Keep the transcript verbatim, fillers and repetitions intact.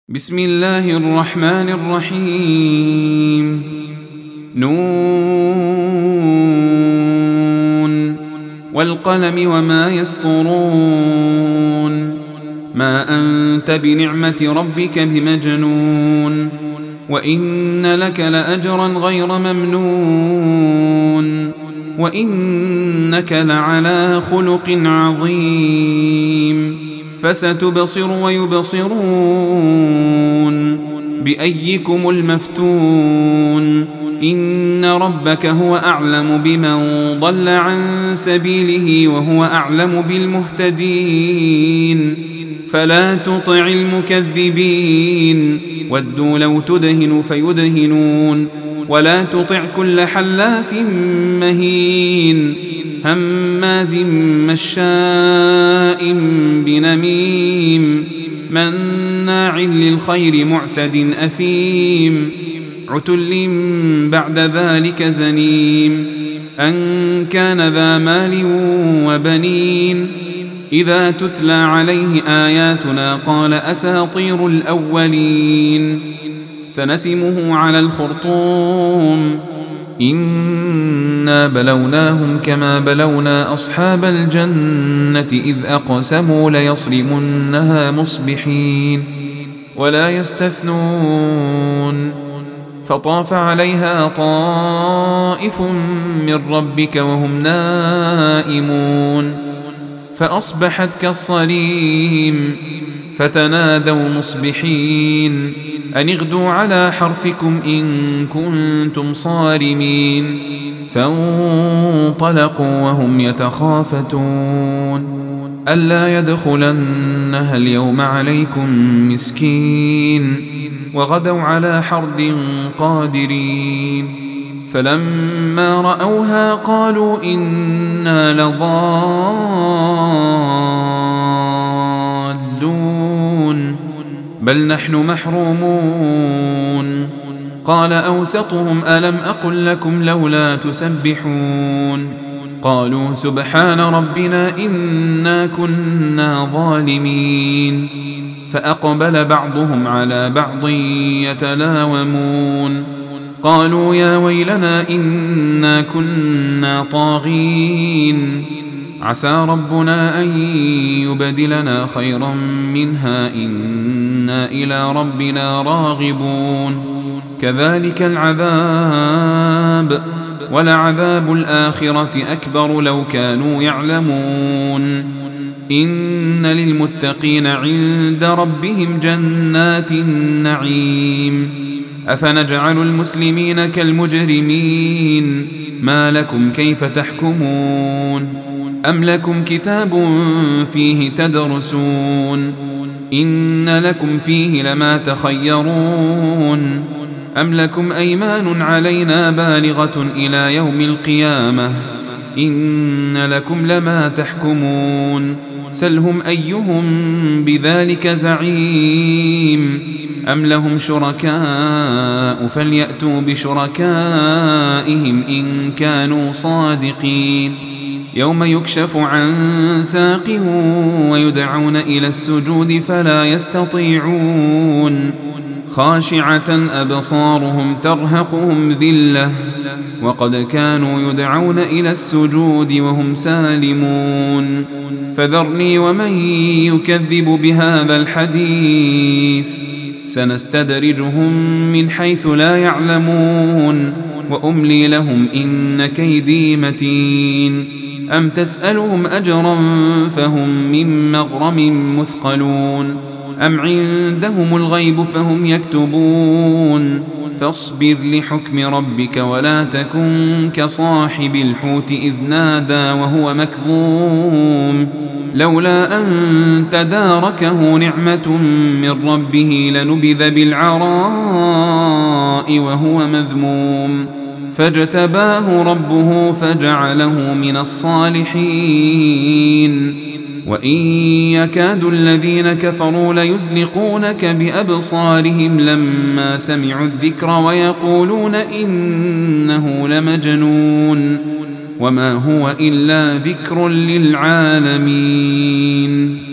بسم الله الرحمن الرحيم. نون والقلم وما يسطرون. ما أنت بنعمة ربك بمجنون، وإن لك لأجرا غير ممنون، وإنك لعلى خلق عظيم. فستبصر ويبصرون بأيكم المفتون. إن ربك هو أعلم بمن ضل عن سبيله وهو أعلم بالمهتدين. فلا تطع المكذبين، ودوا لو تدهن فيدهنون. ولا تطع كل حلاف مهين، هماز مشاء بنميم، مناع للخير معتد أثيم، عتل بعد ذلك زنيم، أن كان ذا مال وبنين. إذا تتلى عليه آياتنا قال أساطير الأولين. سنسمه على الخرطوم. إنا بلوناهم كما بلونا أصحاب الجنة إذ أقسموا ليصرمنها مصبحين ولا يستثنون. فطاف عليها طائف من ربك وهم نائمون، فأصبحت كالصريم. فتنادوا مصبحين أن اغدوا على حرثكم إن كنتم صارمين. فانطلقوا وهم يتخافتون ألا يدخلنها اليوم عليكم مسكين، وغدوا على حرد قادرين. فلما رأوها قالوا إنا لضالون بل نحن محرومون. قال أوسطهم ألم أقل لكم لولا تسبحون؟ قالوا سبحان ربنا إنا كنا ظالمين. فأقبل بعضهم على بعض يتلاومون قالوا يا ويلنا إنا كنا طاغين، عسى ربنا أن يبدلنا خيرا منها إنا إلى ربنا راغبون. كذلك العذاب، ولعذاب الآخرة أكبر لو كانوا يعلمون. إن للمتقين عند ربهم جنات النعيم. أفنجعل المسلمين كالمجرمين؟ ما لكم كيف تحكمون؟ أم لكم كتاب فيه تدرسون؟ إن لكم فيه لما تخيرون. أم لكم أيمان علينا بالغة إلى يوم القيامة؟ إن لكم لما تحكمون. سلهم أيهم بذلك زعيم. أم لهم شركاء فليأتوا بشركائهم إن كانوا صادقين. يوم يكشف عن ساق ويدعون إلى السجود فلا يستطيعون. خاشعة أبصارهم ترهقهم ذلة وقد كانوا يدعون إلى السجود وهم سالمون. فذرني ومن يكذب بهذا الحديث سنستدرجهم من حيث لا يعلمون وأملي لهم إن كيدي متين. أم تسألهم أجرا فهم من مغرم مثقلون، أم عندهم الغيب فهم يكتبون. فاصبر لحكم ربك ولا تكن كصاحب الحوت إذ نادى وهو مكظوم، لولا أن تداركه نعمة من ربه لنبذ بالعراء وهو مذموم. فاجتباه ربه فجعله من الصالحين. وإن يكاد الذين كفروا ليزلقونك بأبصارهم لما سمعوا الذكر ويقولون إنه لمجنون وما هو إلا ذكر للعالمين.